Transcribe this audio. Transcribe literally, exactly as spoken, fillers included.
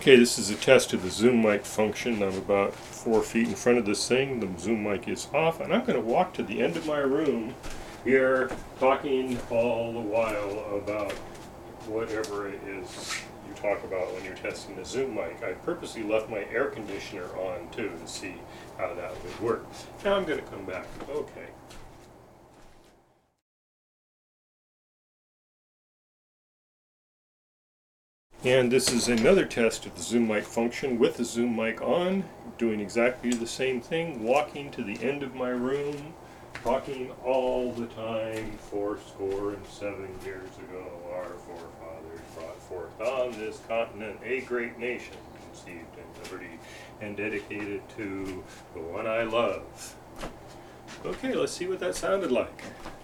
Okay, this is a test of the zoom mic function. I'm about four feet in front of this thing. The zoom mic is off, and I'm going to walk to the end of my room here, talking all the while about whatever it is you talk about when you're testing the zoom mic. I purposely left my air conditioner on too to see how that would work. Now I'm going to come back. Okay. And this is another test of the zoom mic function with the zoom mic on, doing exactly the same thing, walking to the end of my room, talking all the time. Four score and seven years ago, our forefathers brought forth on this continent a great nation, conceived in liberty and dedicated to the one I love. Okay, let's see what that sounded like.